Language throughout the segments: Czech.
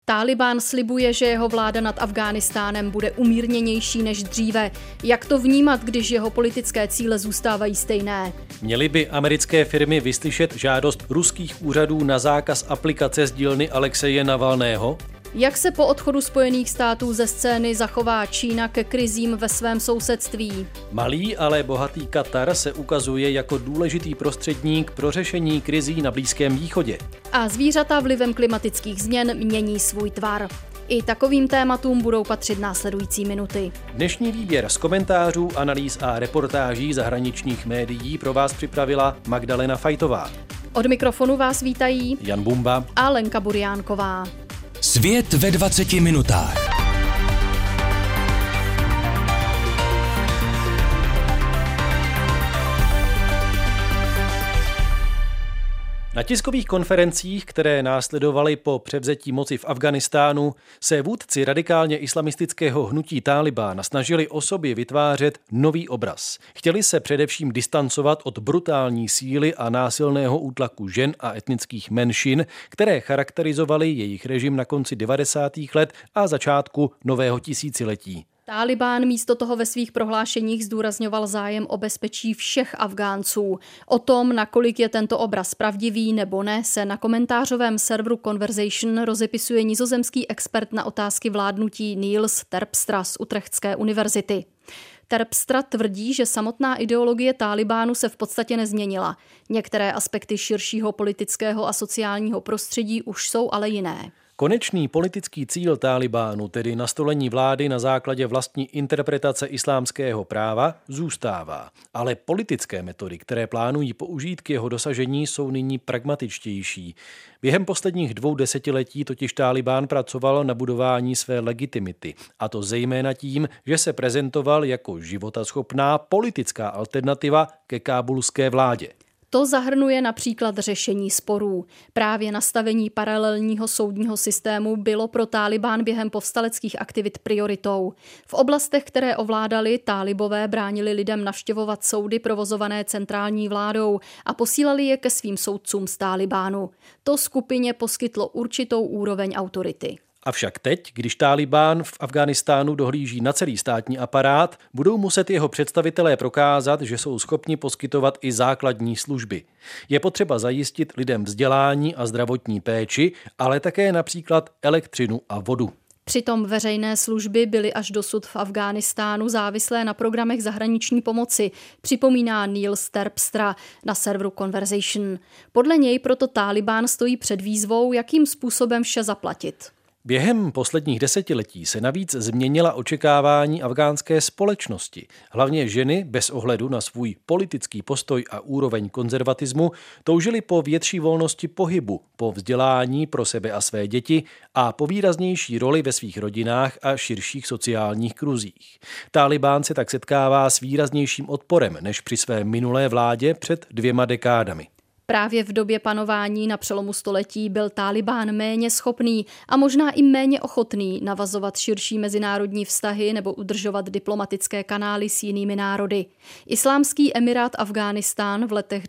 Tálibán slibuje, že jeho vláda nad Afghánistánem bude umírněnější než dříve. Jak to vnímat, když jeho politické cíle zůstávají stejné? Měly by americké firmy vyslyšet žádost ruských úřadů na zákaz aplikace z dílny Alexeje Navalného? Jak se po odchodu Spojených států ze scény zachová Čína ke krizím ve svém sousedství? Malý, ale bohatý Katar se ukazuje jako důležitý prostředník pro řešení krizí na Blízkém východě. A zvířata vlivem klimatických změn mění svůj tvar. I takovým tématům budou patřit následující minuty. Dnešní výběr z komentářů, analýz a reportáží zahraničních médií pro vás připravila Magdalena Fajtová. Od mikrofonu vás vítají Jan Bumba a Lenka Burjánková. Svět ve 20 minutách. Na tiskových konferencích, které následovaly po převzetí moci v Afghánistánu, se vůdci radikálně islamistického hnutí Tálibán snažili o sobě vytvářet nový obraz. Chtěli se především distancovat od brutální síly a násilného útlaku žen a etnických menšin, které charakterizovaly jejich režim na konci 90. let a začátku nového tisíciletí. Tálibán místo toho ve svých prohlášeních zdůrazňoval zájem o bezpečí všech Afgánců. O tom, nakolik je tento obraz pravdivý nebo ne, se na komentářovém serveru Conversation rozepisuje nizozemský expert na otázky vládnutí Niels Terpstra z Utrechtské univerzity. Terpstra tvrdí, že samotná ideologie Tálibánu se v podstatě nezměnila. Některé aspekty širšího politického a sociálního prostředí už jsou ale jiné. Konečný politický cíl Tálibánu, tedy nastolení vlády na základě vlastní interpretace islámského práva, zůstává. Ale politické metody, které plánují použít k jeho dosažení, jsou nyní pragmatičtější. Během posledních 2 desetiletí totiž Tálibán pracoval na budování své legitimity. A to zejména tím, že se prezentoval jako životaschopná politická alternativa ke kábulské vládě. To zahrnuje například řešení sporů. Právě nastavení paralelního soudního systému bylo pro Tálibán během povstaleckých aktivit prioritou. V oblastech, které ovládali, Tálibové bránili lidem navštěvovat soudy provozované centrální vládou a posílali je ke svým soudcům z Tálibánu. To skupině poskytlo určitou úroveň autority. Avšak teď, když Tálibán v Afghánistánu dohlíží na celý státní aparát, budou muset jeho představitelé prokázat, že jsou schopni poskytovat i základní služby. Je potřeba zajistit lidem vzdělání a zdravotní péči, ale také například elektřinu a vodu. Přitom veřejné služby byly až dosud v Afghánistánu závislé na programech zahraniční pomoci, připomíná Niels Terpstra na serveru Conversation. Podle něj proto Tálibán stojí před výzvou, jakým způsobem vše zaplatit. Během posledních desetiletí se navíc změnila očekávání afgánské společnosti. Hlavně ženy, bez ohledu na svůj politický postoj a úroveň konzervatismu, toužily po větší volnosti pohybu, po vzdělání pro sebe a své děti a po výraznější roli ve svých rodinách a širších sociálních kruzích. Tálibán se tak setkává s výraznějším odporem než při své minulé vládě před 2 dekádami. Právě v době panování na přelomu století byl Tálibán méně schopný a možná i méně ochotný navazovat širší mezinárodní vztahy nebo udržovat diplomatické kanály s jinými národy. Islámský emirát Afghánistán v letech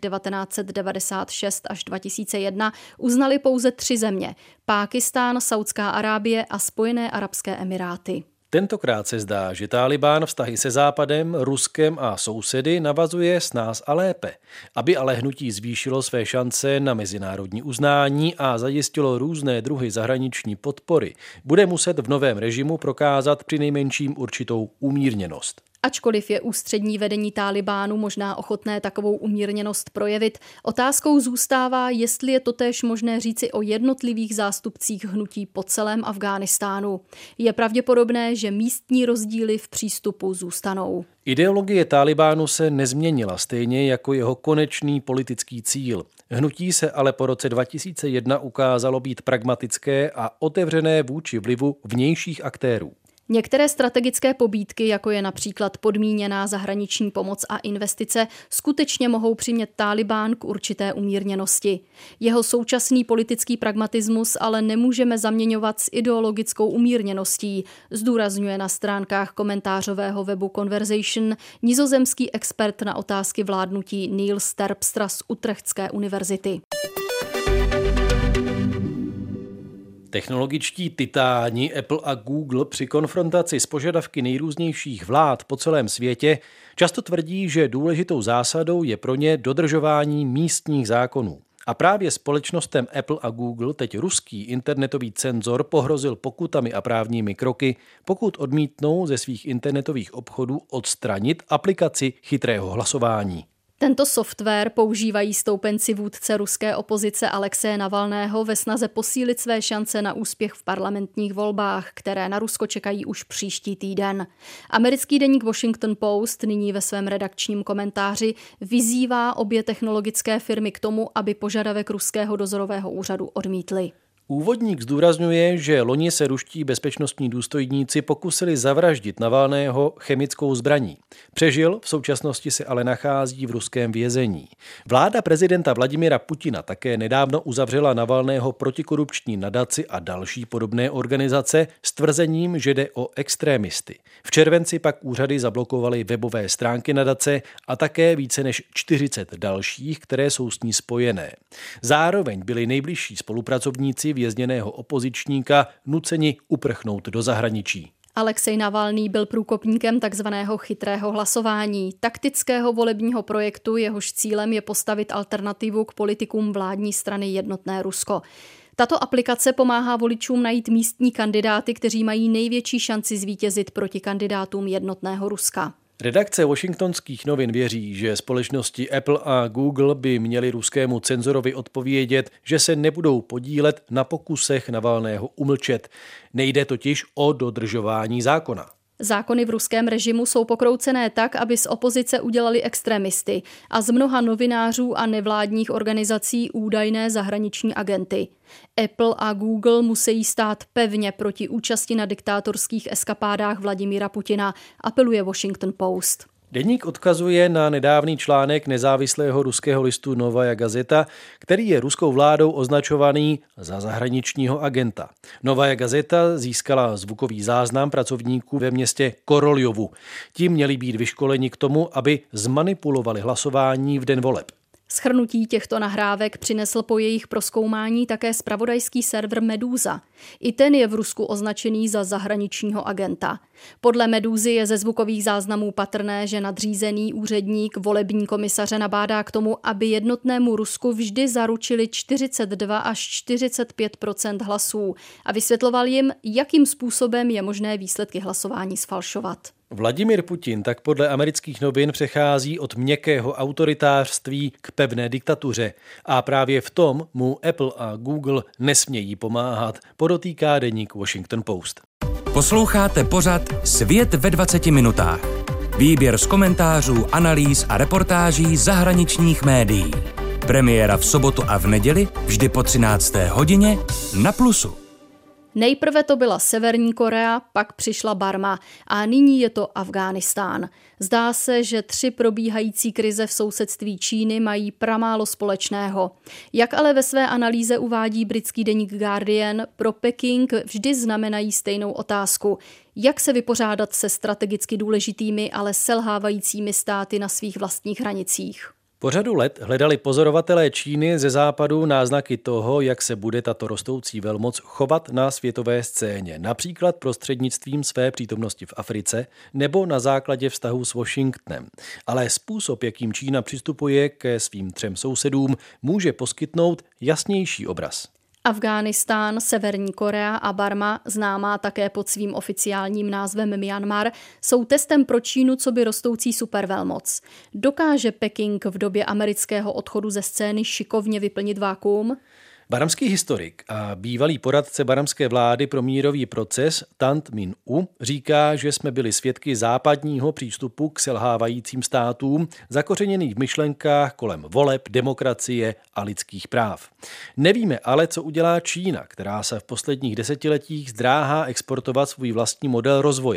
1996 až 2001 uznali pouze 3 země – Pákistán, Saudská Arábie a Spojené arabské emiráty. Tentokrát se zdá, že Tálibán vztahy se Západem, Ruskem a sousedy navazuje snáz a lépe. Aby ale hnutí zvýšilo své šance na mezinárodní uznání a zajistilo různé druhy zahraniční podpory, bude muset v novém režimu prokázat přinejmenším určitou umírněnost. Ačkoliv je ústřední vedení Tálibánu možná ochotné takovou umírněnost projevit, otázkou zůstává, jestli je totéž možné říci o jednotlivých zástupcích hnutí po celém Afghánistánu. Je pravděpodobné, že místní rozdíly v přístupu zůstanou. Ideologie Tálibánu se nezměnila stejně jako jeho konečný politický cíl. Hnutí se ale po roce 2001 ukázalo být pragmatické a otevřené vůči vlivu vnějších aktérů. Některé strategické pobídky, jako je například podmíněná zahraniční pomoc a investice, skutečně mohou přimět Tálibán k určité umírněnosti. Jeho současný politický pragmatismus ale nemůžeme zaměňovat s ideologickou umírněností, zdůrazňuje na stránkách komentářového webu Conversation nizozemský expert na otázky vládnutí Niels Terpstra z Utrechtské univerzity. Technologičtí titáni Apple a Google při konfrontaci s požadavky nejrůznějších vlád po celém světě často tvrdí, že důležitou zásadou je pro ně dodržování místních zákonů. A právě společnostem Apple a Google teď ruský internetový cenzor pohrozil pokutami a právními kroky, pokud odmítnou ze svých internetových obchodů odstranit aplikaci chytrého hlasování. Tento software používají stoupenci vůdce ruské opozice Alexeje Navalného ve snaze posílit své šance na úspěch v parlamentních volbách, které na Rusko čekají už příští týden. Americký deník Washington Post nyní ve svém redakčním komentáři vyzývá obě technologické firmy k tomu, aby požadavek ruského dozorového úřadu odmítli. Úvodník zdůrazňuje, že loni se ruští bezpečnostní důstojníci pokusili zavraždit Navalného chemickou zbraní. Přežil, v současnosti se ale nachází v ruském vězení. Vláda prezidenta Vladimira Putina také nedávno uzavřela Navalného protikorupční nadaci a další podobné organizace s tvrzením, že jde o extrémisty. V červenci pak úřady zablokovaly webové stránky nadace a také více než 40 dalších, které jsou s ní spojené. Zároveň byli nejbližší spolupracovníci vězněného opozičníka nuceni uprchnout do zahraničí. Alexej Navalný byl průkopníkem takzvaného chytrého hlasování, taktického volebního projektu, jehož cílem je postavit alternativu k politikům vládní strany Jednotné Rusko. Tato aplikace pomáhá voličům najít místní kandidáty, kteří mají největší šanci zvítězit proti kandidátům Jednotného Ruska. Redakce Washingtonských novin věří, že společnosti Apple a Google by měly ruskému cenzorovi odpovědět, že se nebudou podílet na pokusech Navalného umlčet. Nejde totiž o dodržování zákona. Zákony v ruském režimu jsou pokroucené tak, aby z opozice udělali extremisty a z mnoha novinářů a nevládních organizací údajné zahraniční agenty. Apple a Google musí stát pevně proti účasti na diktátorských eskapádách Vladimíra Putina, apeluje Washington Post. Deník odkazuje na nedávný článek nezávislého ruského listu Novaja Gazeta, který je ruskou vládou označovaný za zahraničního agenta. Novaja Gazeta získala zvukový záznam pracovníků ve městě Koroljovu. Ti měli být vyškoleni k tomu, aby zmanipulovali hlasování v den voleb. Shrnutí těchto nahrávek přinesl po jejich prozkoumání také zpravodajský server Meduza. I ten je v Rusku označený za zahraničního agenta. Podle Medúzy je ze zvukových záznamů patrné, že nadřízený úředník volební komisaře nabádá k tomu, aby Jednotnému Rusku vždy zaručili 42 až 45% hlasů a vysvětloval jim, jakým způsobem je možné výsledky hlasování sfalšovat. Vladimír Putin tak podle amerických novin přechází od měkkého autoritářství k pevné diktatuře a právě v tom mu Apple a Google nesmějí pomáhat, podotýká deník Washington Post. Posloucháte pořad Svět ve 20 minutách. Výběr z komentářů, analýz a reportáží zahraničních médií. Premiéra v sobotu a v neděli vždy po 13. hodině na Plusu. Nejprve to byla Severní Korea, pak přišla Barma a nyní je to Afghánistán. Zdá se, že 3 probíhající krize v sousedství Číny mají pramálo společného. Jak ale ve své analýze uvádí britský deník Guardian, pro Peking vždy znamenají stejnou otázku. Jak se vypořádat se strategicky důležitými, ale selhávajícími státy na svých vlastních hranicích? Po řadu let hledali pozorovatelé Číny ze západu náznaky toho, jak se bude tato rostoucí velmoc chovat na světové scéně, například prostřednictvím své přítomnosti v Africe nebo na základě vztahu s Washingtonem. Ale způsob, jakým Čína přistupuje ke svým 3 sousedům, může poskytnout jasnější obraz. Afghánistán, Severní Korea a Barma, známá také pod svým oficiálním názvem Myanmar, jsou testem pro Čínu coby rostoucí supervelmoc. Dokáže Peking v době amerického odchodu ze scény šikovně vyplnit vákuum? Barmský historik a bývalý poradce barmské vlády pro mírový proces Tant Min U říká, že jsme byli svědky západního přístupu k selhávajícím státům, zakořeněných v myšlenkách kolem voleb, demokracie a lidských práv. Nevíme ale, co udělá Čína, která se v posledních desetiletích zdráhá exportovat svůj vlastní model rozvoje.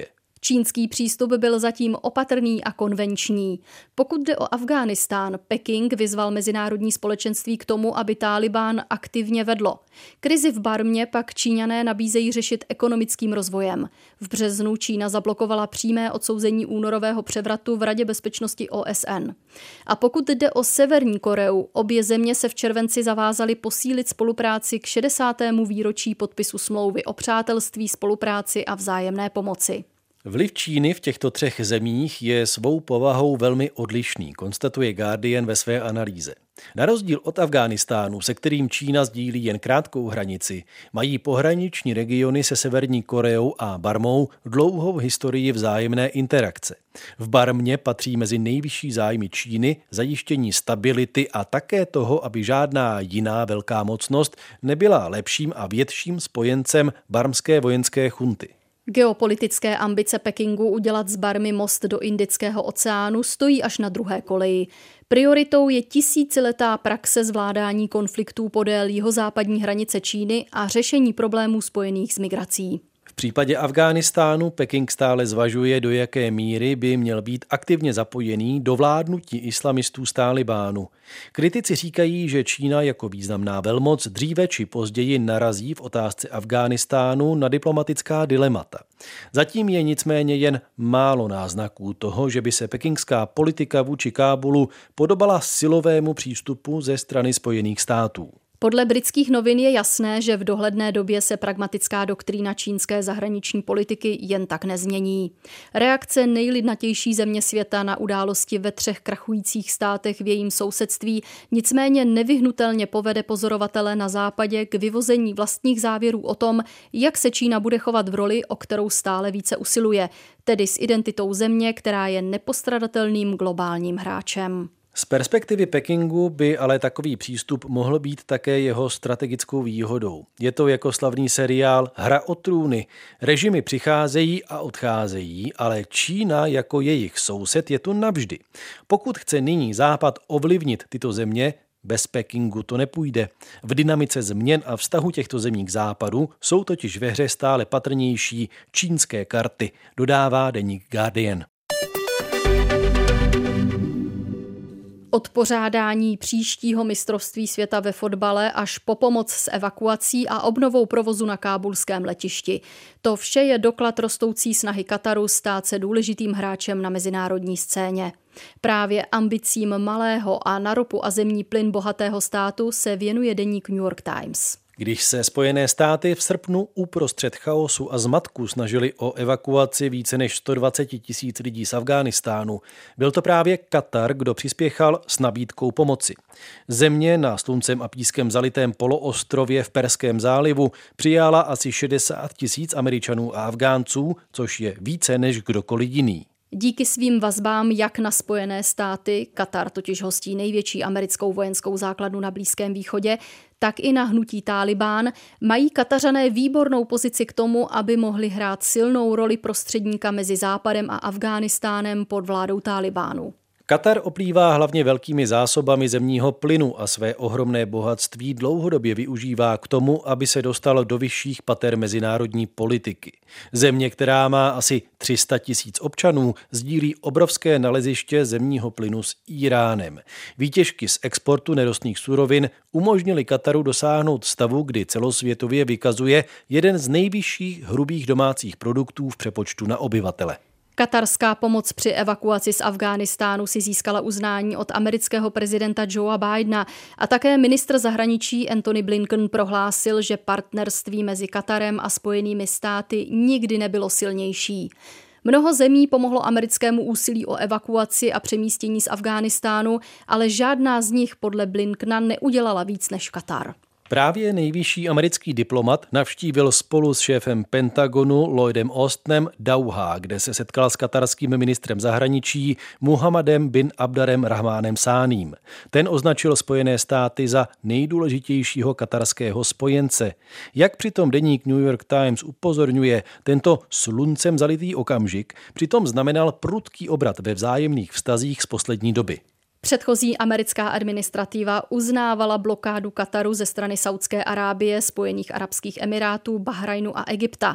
Čínský přístup byl zatím opatrný a konvenční. Pokud jde o Afghánistán, Peking vyzval mezinárodní společenství k tomu, aby Tálibán aktivně vedlo. Krizi v Barmě pak Číňané nabízejí řešit ekonomickým rozvojem. V březnu Čína zablokovala přímé odsouzení únorového převratu v Radě bezpečnosti OSN. A pokud jde o Severní Koreu, obě země se v červenci zavázaly posílit spolupráci k 60. výročí podpisu smlouvy o přátelství, spolupráci a vzájemné pomoci. Vliv Číny v těchto 3 zemích je svou povahou velmi odlišný, konstatuje Guardian ve své analýze. Na rozdíl od Afghánistánu, se kterým Čína sdílí jen krátkou hranici, mají pohraniční regiony se Severní Koreou a Barmou dlouhou historii vzájemné interakce. V Barmě patří mezi nejvyšší zájmy Číny zajištění stability a také toho, aby žádná jiná velká mocnost nebyla lepším a větším spojencem barmské vojenské chunty. Geopolitické ambice Pekingu udělat z Barmy most do Indického oceánu stojí až na druhé koleji. Prioritou je tisíciletá praxe zvládání konfliktů podél jihozápadní hranice Číny a řešení problémů spojených s migrací. V případě Afghánistánu Peking stále zvažuje, do jaké míry by měl být aktivně zapojený do vládnutí islamistů z Tálibánu. Kritici říkají, že Čína jako významná velmoc dříve či později narazí v otázce Afghánistánu na diplomatická dilemata. Zatím je nicméně jen málo náznaků toho, že by se pekingská politika vůči Kábulu podobala silovému přístupu ze strany Spojených států. Podle britských novin je jasné, že v dohledné době se pragmatická doktrína čínské zahraniční politiky jen tak nezmění. Reakce nejlidnatější země světa na události ve 3 krachujících státech v jejím sousedství nicméně nevyhnutelně povede pozorovatele na západě k vyvození vlastních závěrů o tom, jak se Čína bude chovat v roli, o kterou stále více usiluje, tedy s identitou země, která je nepostradatelným globálním hráčem. Z perspektivy Pekingu by ale takový přístup mohl být také jeho strategickou výhodou. Je to jako slavný seriál Hra o trůny. Režimy přicházejí a odcházejí, ale Čína jako jejich soused je tu navždy. Pokud chce nyní Západ ovlivnit tyto země, bez Pekingu to nepůjde. V dynamice změn a vztahu těchto zemí k Západu jsou totiž ve hře stále patrnější čínské karty, dodává deník Guardian. Od pořádání příštího mistrovství světa ve fotbale až po pomoc s evakuací a obnovou provozu na kábulském letišti. To vše je doklad rostoucí snahy Kataru stát se důležitým hráčem na mezinárodní scéně. Právě ambicím malého a na ropu a zemní plyn bohatého státu se věnuje deník New York Times. Když se Spojené státy v srpnu uprostřed chaosu a zmatku snažili o evakuaci více než 120 000 lidí z Afghánistánu, byl to právě Katar, kdo přispěchal s nabídkou pomoci. Země na sluncem a pískem zalitém poloostrově v Perském zálivu přijala asi 60 000 Američanů a Afgánců, což je více než kdokoliv jiný. Díky svým vazbám jak na Spojené státy, Katar totiž hostí největší americkou vojenskou základnu na Blízkém východě, tak i na hnutí Tálibán, mají Katařané výbornou pozici k tomu, aby mohli hrát silnou roli prostředníka mezi Západem a Afghánistánem pod vládou Tálibánu. Katar oplývá hlavně velkými zásobami zemního plynu a své ohromné bohatství dlouhodobě využívá k tomu, aby se dostal do vyšších pater mezinárodní politiky. Země, která má asi 300 000 občanů, sdílí obrovské naleziště zemního plynu s Íránem. Výtěžky z exportu nerostných surovin umožnily Kataru dosáhnout stavu, kdy celosvětově vykazuje jeden z nejvyšších hrubých domácích produktů v přepočtu na obyvatele. Katarská pomoc při evakuaci z Afghánistánu si získala uznání od amerického prezidenta Joea Bidena a také ministr zahraničí Antony Blinken prohlásil, že partnerství mezi Katarem a Spojenými státy nikdy nebylo silnější. Mnoho zemí pomohlo americkému úsilí o evakuaci a přemístění z Afghánistánu, ale žádná z nich podle Blinkena neudělala víc než Katar. Právě nejvyšší americký diplomat navštívil spolu s šéfem Pentagonu Lloydem Austinem Dauhá, kde se setkal s katarským ministrem zahraničí Muhammadem bin Abdarem Rahmánem Sáním. Ten označil Spojené státy za nejdůležitějšího katarského spojence. Jak přitom deník New York Times upozorňuje, tento sluncem zalitý okamžik přitom znamenal prudký obrat ve vzájemných vztazích z poslední doby. Předchozí americká administrativa uznávala blokádu Kataru ze strany Saúdské Arábie, Spojených arabských emirátů, Bahrajnu a Egypta.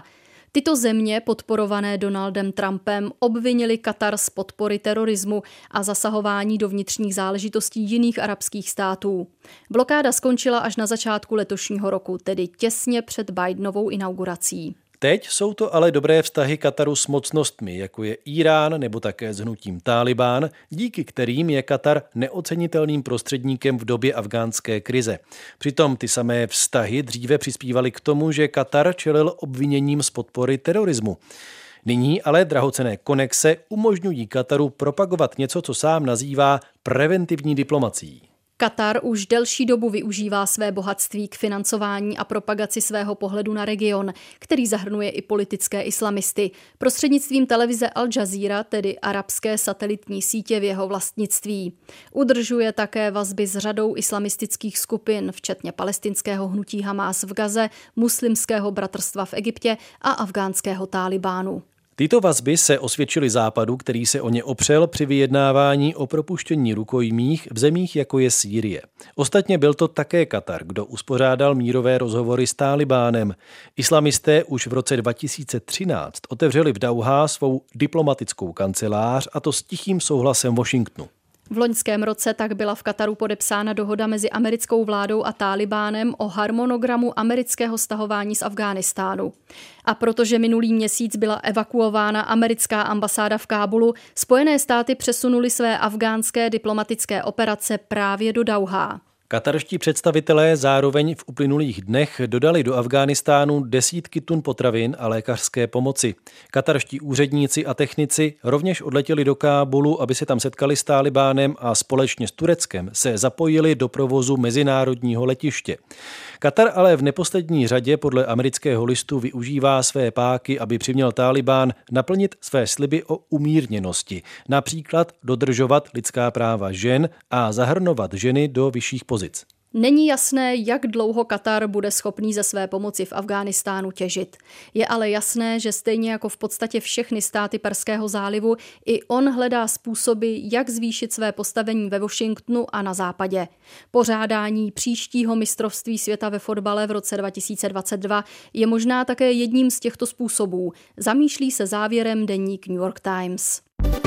Tyto země, podporované Donaldem Trumpem, obvinili Katar z podpory terorismu a zasahování do vnitřních záležitostí jiných arabských států. Blokáda skončila až na začátku letošního roku, tedy těsně před Bidenovou inaugurací. Teď jsou to ale dobré vztahy Kataru s mocnostmi, jako je Irán nebo také s hnutím Tálibán, díky kterým je Katar neocenitelným prostředníkem v době afghánské krize. Přitom ty samé vztahy dříve přispívaly k tomu, že Katar čelil obviněním z podpory terorismu. Nyní ale drahocenné konexe umožňují Kataru propagovat něco, co sám nazývá preventivní diplomacií. Katar už delší dobu využívá své bohatství k financování a propagaci svého pohledu na region, který zahrnuje i politické islamisty, prostřednictvím televize Al Jazeera, tedy arabské satelitní sítě v jeho vlastnictví. Udržuje také vazby s řadou islamistických skupin, včetně palestinského hnutí Hamás v Gaze, muslimského bratrstva v Egyptě a afghánského Tálibánu. Tyto vazby se osvědčily Západu, který se o ně opřel při vyjednávání o propuštění rukojmích v zemích, jako je Sýrie. Ostatně byl to také Katar, kdo uspořádal mírové rozhovory s Tálibánem. Islamisté už v roce 2013 otevřeli v Dauhá svou diplomatickou kancelář, a to s tichým souhlasem Washingtonu. V loňském roce tak byla v Kataru podepsána dohoda mezi americkou vládou a Tálibánem o harmonogramu amerického stahování z Afghánistánu. A protože minulý měsíc byla evakuována americká ambasáda v Kábulu, Spojené státy přesunuly své afghánské diplomatické operace právě do Dauhá. Katarští představitelé zároveň v uplynulých dnech dodali do Afghánistánu desítky tun potravin a lékařské pomoci. Katarští úředníci a technici rovněž odletěli do Kábulu, aby se tam setkali s Tálibánem a společně s Tureckem se zapojili do provozu mezinárodního letiště. Katar ale v neposlední řadě podle amerického listu využívá své páky, aby přiměl Tálibán naplnit své sliby o umírněnosti, například dodržovat lidská práva žen a zahrnovat ženy do vyšších pozic. Není jasné, jak dlouho Katar bude schopný ze své pomoci v Afghánistánu těžit. Je ale jasné, že stejně jako v podstatě všechny státy Perského zálivu, i on hledá způsoby, jak zvýšit své postavení ve Washingtonu a na západě. Pořádání příštího mistrovství světa ve fotbale v roce 2022 je možná také jedním z těchto způsobů, zamýšlí se závěrem deník New York Times.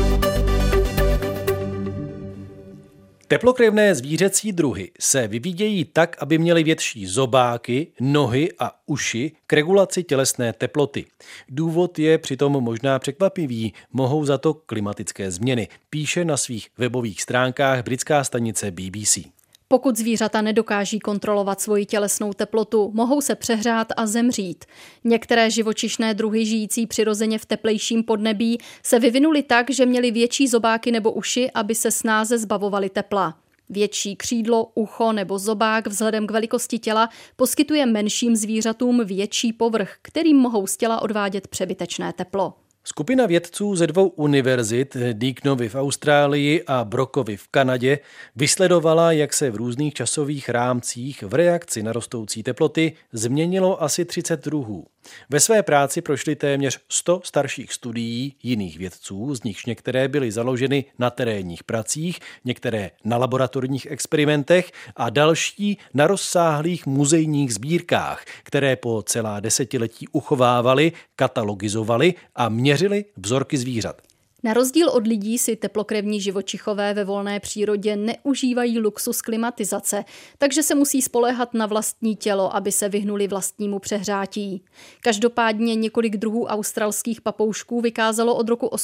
Teplokrevné zvířecí druhy se vyvíjejí tak, aby měly větší zobáky, nohy a uši k regulaci tělesné teploty. Důvod je přitom možná překvapivý, mohou za to klimatické změny, píše na svých webových stránkách britská stanice BBC. Pokud zvířata nedokáží kontrolovat svoji tělesnou teplotu, mohou se přehřát a zemřít. Některé živočišné druhy žijící přirozeně v teplejším podnebí se vyvinuly tak, že měly větší zobáky nebo uši, aby se snáze zbavovaly tepla. Větší křídlo, ucho nebo zobák vzhledem k velikosti těla poskytuje menším zvířatům větší povrch, kterým mohou z těla odvádět přebytečné teplo. Skupina vědců ze 2 univerzit, Deakinovy v Austrálii a Brockovy v Kanadě, vysledovala, jak se v různých časových rámcích v reakci na rostoucí teploty změnilo asi 30 druhů. Ve své práci prošli téměř 100 starších studií jiných vědců, z nichž některé byly založeny na terénních pracích, některé na laboratorních experimentech a další na rozsáhlých muzejních sbírkách, které po celá desetiletí uchovávali, katalogizovali a měřili vzorky zvířat. Na rozdíl od lidí si teplokrevní živočichové ve volné přírodě neužívají luxus klimatizace, takže se musí spoléhat na vlastní tělo, aby se vyhnuli vlastnímu přehřátí. Každopádně několik druhů australských papoušků vykázalo od roku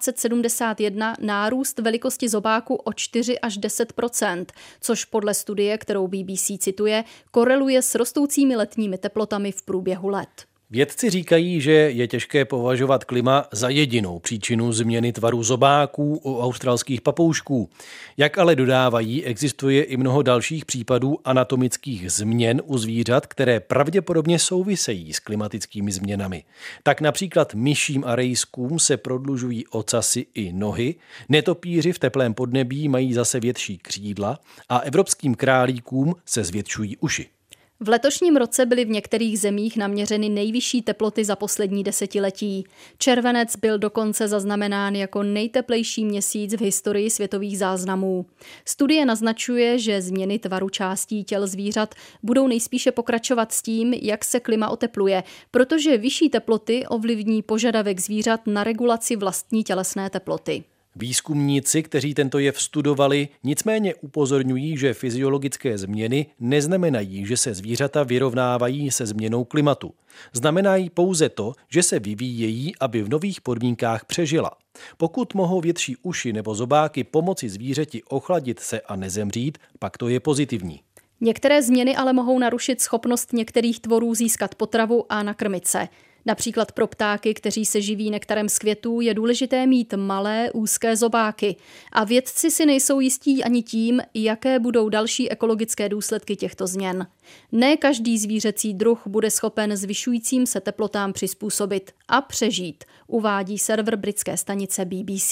1871 nárůst velikosti zobáku o 4 až 10%, což podle studie, kterou BBC cituje, koreluje s rostoucími letními teplotami v průběhu let. Vědci říkají, že je těžké považovat klima za jedinou příčinu změny tvaru zobáků u australských papoušků. Jak ale dodávají, existuje i mnoho dalších případů anatomických změn u zvířat, které pravděpodobně souvisejí s klimatickými změnami. Tak například myším a rejskům se prodlužují ocasy i nohy, netopíři v teplém podnebí mají zase větší křídla a evropským králíkům se zvětšují uši. V letošním roce byly v některých zemích naměřeny nejvyšší teploty za poslední desetiletí. Červenec byl dokonce zaznamenán jako nejteplejší měsíc v historii světových záznamů. Studie naznačuje, že změny tvaru částí těl zvířat budou nejspíše pokračovat s tím, jak se klima otepluje, protože vyšší teploty ovlivní požadavek zvířat na regulaci vlastní tělesné teploty. Výzkumníci, kteří tento jev studovali, nicméně upozorňují, že fyziologické změny neznamenají, že se zvířata vyrovnávají se změnou klimatu. Znamenají pouze to, že se vyvíjejí, aby v nových podmínkách přežila. Pokud mohou větší uši nebo zobáky pomoci zvířeti ochladit se a nezemřít, pak to je pozitivní. Některé změny ale mohou narušit schopnost některých tvorů získat potravu a nakrmit se. Například pro ptáky, kteří se živí nektarem z květů, je důležité mít malé, úzké zobáky. A vědci si nejsou jistí ani tím, jaké budou další ekologické důsledky těchto změn. Ne každý zvířecí druh bude schopen zvyšujícím se teplotám přizpůsobit a přežít, uvádí server britské stanice BBC.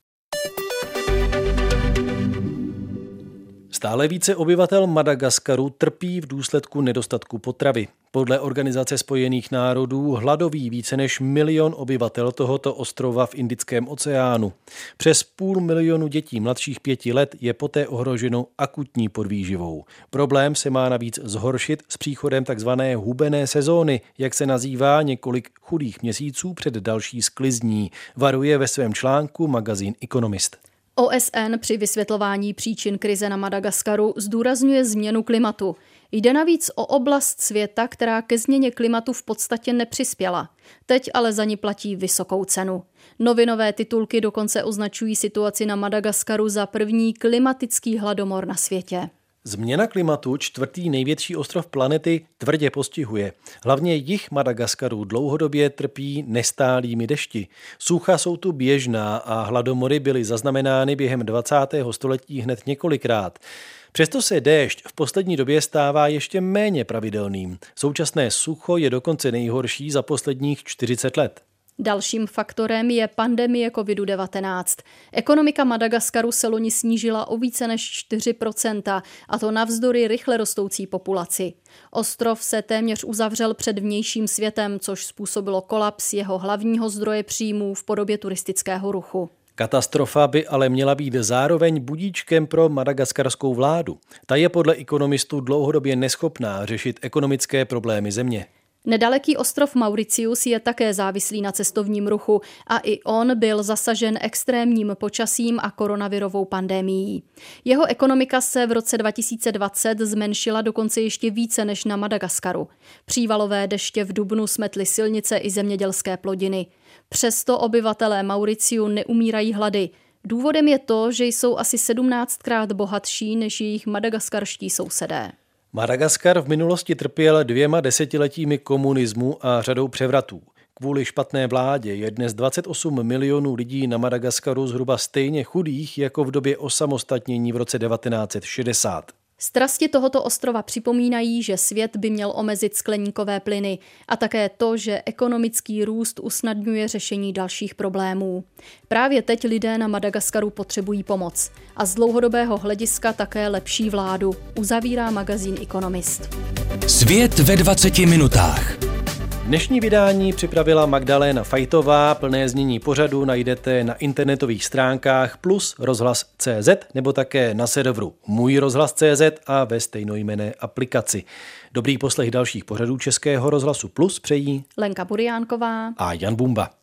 Stále více obyvatel Madagaskaru trpí v důsledku nedostatku potravy. Podle Organizace spojených národů hladoví více než 1 milion obyvatel tohoto ostrova v Indickém oceánu. Přes 500 000 dětí mladších 5 let je poté ohroženo akutní podvýživou. Problém se má navíc zhoršit s příchodem takzvané hubené sezóny, jak se nazývá několik chudých měsíců před další sklizní, varuje ve svém článku magazín Economist. OSN při vysvětlování příčin krize na Madagaskaru zdůrazňuje změnu klimatu. Jde navíc o oblast světa, která ke změně klimatu v podstatě nepřispěla. Teď ale za ní platí vysokou cenu. Novinové titulky dokonce označují situaci na Madagaskaru za první klimatický hladomor na světě. Změna klimatu, 4. největší ostrov planety, tvrdě postihuje. Hlavně jih Madagaskaru dlouhodobě trpí nestálými dešti. Sucha jsou tu běžná a hladomory byly zaznamenány během 20. století hned několikrát. Přesto se déšť v poslední době stává ještě méně pravidelným. Současné sucho je dokonce nejhorší za posledních 40 let. Dalším faktorem je pandemie COVID-19. Ekonomika Madagaskaru se loni snížila o více než 4%, a to navzdory rychle rostoucí populaci. Ostrov se téměř uzavřel před vnějším světem, což způsobilo kolaps jeho hlavního zdroje příjmů v podobě turistického ruchu. Katastrofa by ale měla být zároveň budíčkem pro madagaskarskou vládu. Ta je podle ekonomistů dlouhodobě neschopná řešit ekonomické problémy země. Nedaleký ostrov Mauritius je také závislý na cestovním ruchu a i on byl zasažen extrémním počasím a koronavirovou pandemií. Jeho ekonomika se v roce 2020 zmenšila dokonce ještě více než na Madagaskaru. Přívalové deště v dubnu smetly silnice i zemědělské plodiny. Přesto obyvatelé Mauriciu neumírají hlady. Důvodem je to, že jsou asi 17krát bohatší než jejich madagaskarští sousedé. Madagaskar v minulosti trpěl 2 desetiletími komunismu a řadou převratů. Kvůli špatné vládě je dnes 28 milionů lidí na Madagaskaru zhruba stejně chudých jako v době osamostatnění v roce 1960. Strasti tohoto ostrova připomínají, že svět by měl omezit skleníkové plyny a také to, že ekonomický růst usnadňuje řešení dalších problémů. Právě teď lidé na Madagaskaru potřebují pomoc a z dlouhodobého hlediska také lepší vládu, uzavírá magazín Economist. Svět ve 20 minutách. Dnešní vydání připravila Magdaléna Fajtová, plné znění pořadu najdete na internetových stránkách plus rozhlas.cz nebo také na serveru můjrozhlas.cz a ve stejnojmenné aplikaci. Dobrý poslech dalších pořadů Českého rozhlasu Plus přejí Lenka Buriánková a Jan Bumba.